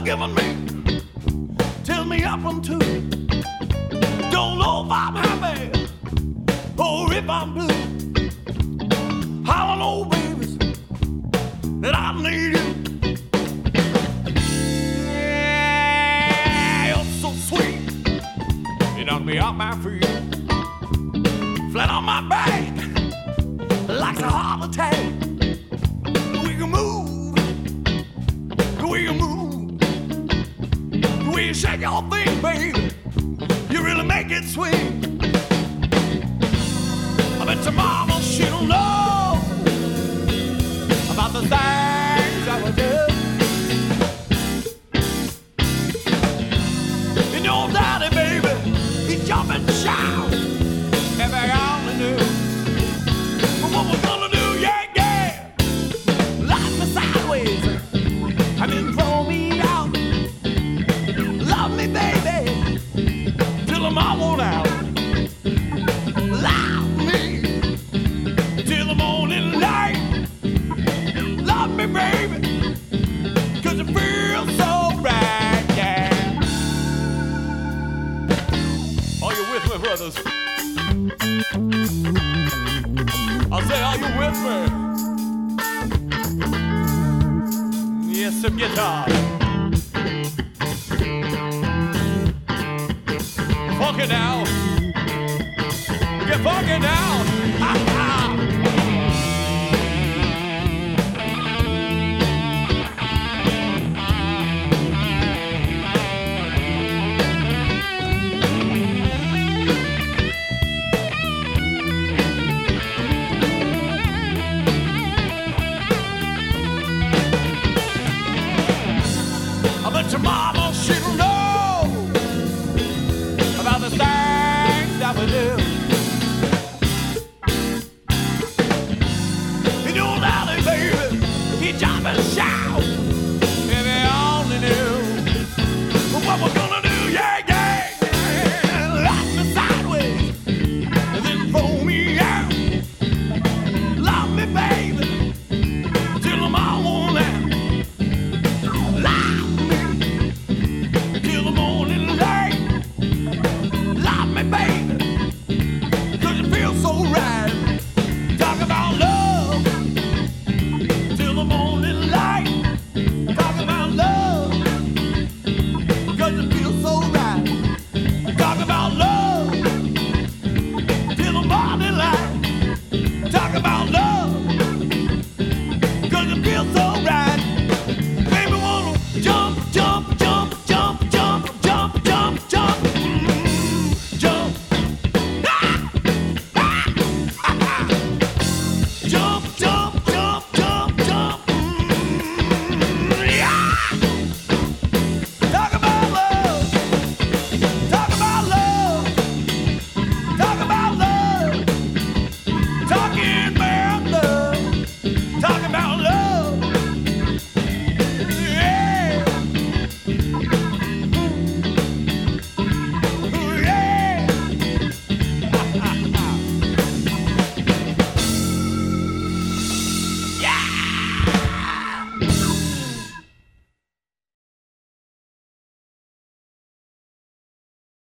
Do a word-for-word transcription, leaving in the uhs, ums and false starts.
given me till me up I'm two. Don't know if I'm happy or if I'm blue. All I know, baby, that I need you. Yeah, you're so sweet. You knock me off my feet, flat on my back, like a heart attack. We can move, we can move, we can shake your thing, baby. You really make it sweet. I bet your mama, she don't know about the things I would do. And your daddy, baby, he jump and shout if I only knew. But what we're gonna do, yeah, yeah. Lock me sideways, I mean throw me out. Love me, baby, till I'm all worn out. Love me till the morning light. Love me, baby, cause it feels so right, yeah. Are you with me, brothers? I say, are you with me? Yes, some guitar. Funky now.